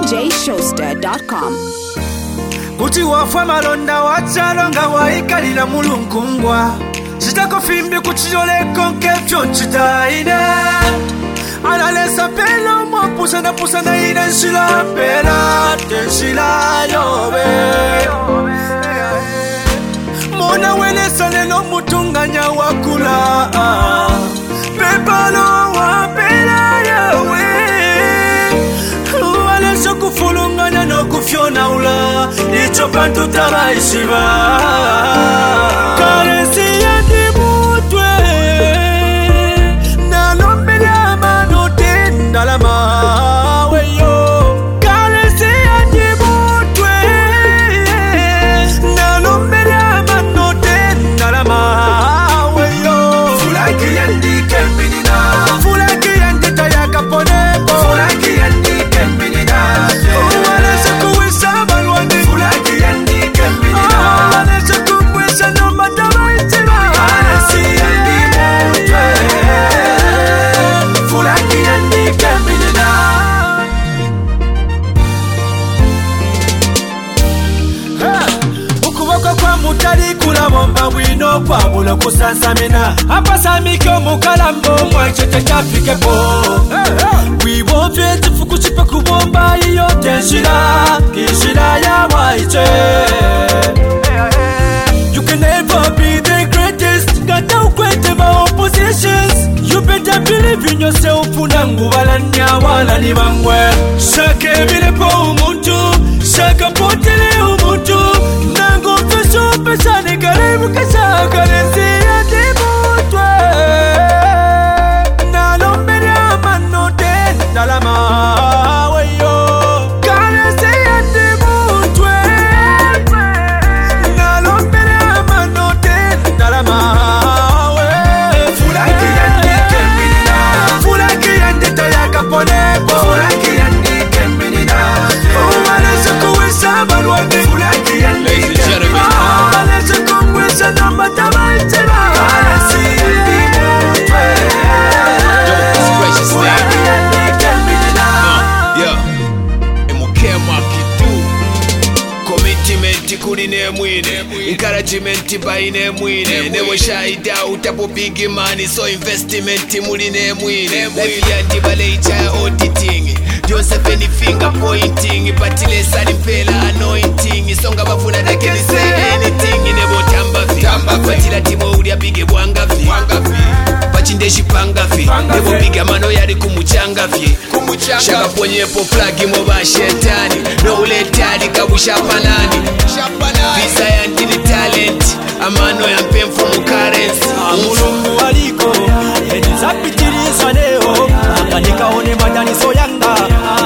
DJShowster.com. Kuti wafa malonda wachalonga waikalila mulunkungwa Chitako fimbi kuchiyoleko nkefyo nchitaine Analesa pelo mwapusana pusana ine nshila pela tenshila yobe Mona welesa lelo mutunganya wakula Pepalo wapela yawe Walesa kufulunganya no kufyona ula Icho pantu taraishiva Karesi ya dimutwe Nalombele amano tendalama Weyo Karesi ya dimutwe Nalombele amano tendalama Weyo Fulaki yandike minina Fulaki yandita ya kaponepo Fulaki yandike minina Walesa kuwisa balwani Fulaki yandike minina Walesa kuwisa nomba tabaitiba Karesi yandimutwe Fulaki yandike minina Ukuboko kwa mutari kulabomba wino kwa bulo kusansamina Hapa samike omukalambo mwachete chafikepo Wiwovye tifukuchipe kubomba iyo tenshira Kishira ya waiche You can never be the greatest Gata ukwete ma oppositions You better believe in yourself Unangu walanya wala ni mangwe Shake bilepo umuntu Shaka potele umuntu Nangu fesho pesane karibu kasha Karesi ya dimutwe Nalombele amano tendalama Weyo Karesi ya dimutwe Nalombele amano tendalama Fulaki yandike minina Fulaki yandita ya kaponepo Fulaki yandike minina Umalese kuwisa balwani Fulaki yandike Umalese kuwisa namba tabaitiba Karesi yandimutwe Fulaki yandike minina Emukema kitu Commitment kuri nemwine Encouragement by nemwine Newe shahida utapo big money So investment muli nemwine Life ya dibalecha auditing Joseph any finger pointing Patile sali mpela anointing Songa bafuna dake ni say anything Nebo tamba fi Patila timo uli apige bwanga fi Pachindeshi panga fi Nebo biga mano yari kumuchanga fi Shaka ponyepo plagi moba shetani No uletani kabusha panani Visa ya ndini talent Amano ya mpemfu mukarensi Mulungu waliko Edizapitiliza leo Akanika one madani soyanga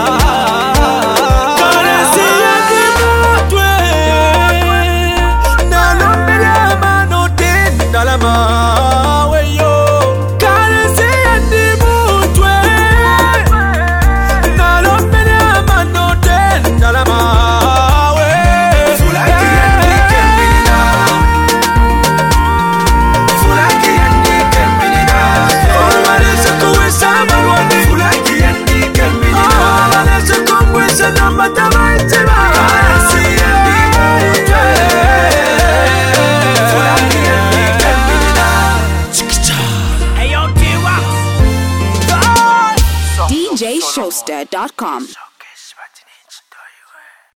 Karesi ya dimutwe Nalombele amano tendalama Weyo Karesi ya dimutwe Nalombele amano tendalama Fulaki yandike minina Fulaki yandike minina Umalese kuwisa balwani Fulaki yandike minina Umalese kuwisa namba tabaitiba Karesi yandimutwe Fulaki yandike minina DJShowster.com.